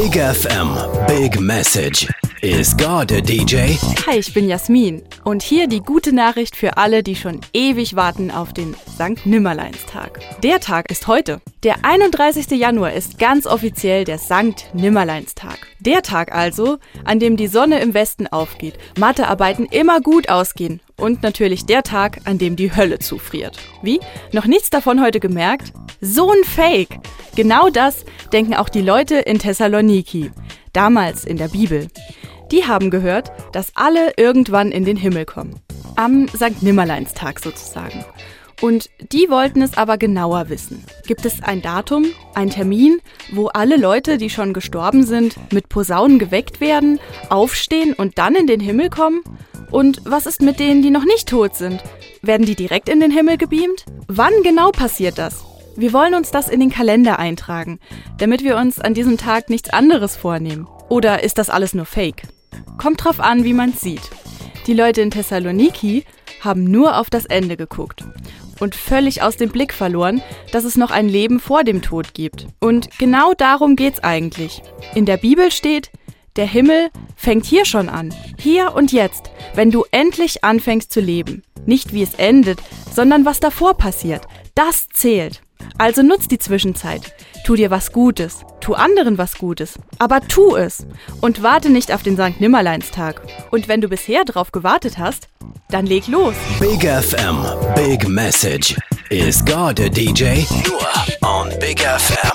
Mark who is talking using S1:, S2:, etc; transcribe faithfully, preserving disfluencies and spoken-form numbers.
S1: Big F M, Big Message. Is God a D J?
S2: Hi, ich bin Jasmin und hier die gute Nachricht für alle, die schon ewig warten auf den Sankt Nimmerleinstag. Der Tag ist heute. Der einunddreißigster Januar ist ganz offiziell der Sankt Nimmerleinstag. Der Tag also, an dem die Sonne im Westen aufgeht, Mathearbeiten immer gut ausgehen und natürlich der Tag, an dem die Hölle zufriert. Wie? Noch nichts davon heute gemerkt? So ein Fake! Genau das denken auch die Leute in Thessaloniki, damals in der Bibel. Die haben gehört, dass alle irgendwann in den Himmel kommen. Am Sankt Nimmerleinstag sozusagen. Und die wollten es aber genauer wissen. Gibt es ein Datum, ein Termin, wo alle Leute, die schon gestorben sind, mit Posaunen geweckt werden, aufstehen und dann in den Himmel kommen? Und was ist mit denen, die noch nicht tot sind? Werden die direkt in den Himmel gebeamt? Wann genau passiert das? Wir wollen uns das in den Kalender eintragen, damit wir uns an diesem Tag nichts anderes vornehmen. Oder ist das alles nur Fake? Kommt drauf an, wie man's sieht. Die Leute in Thessaloniki haben nur auf das Ende geguckt und völlig aus dem Blick verloren, dass es noch ein Leben vor dem Tod gibt. Und genau darum geht's eigentlich. In der Bibel steht, der Himmel fängt hier schon an. Hier und jetzt, wenn du endlich anfängst zu leben. Nicht wie es endet, sondern was davor passiert. Das zählt. Also nutz die Zwischenzeit. Tu dir was Gutes. Tu anderen was Gutes. Aber tu es. Und warte nicht auf den Sankt Nimmerleinstag. Und wenn du bisher drauf gewartet hast, dann leg los.
S1: Big F M, Big Message. Is God a D J? Nur on Big F M.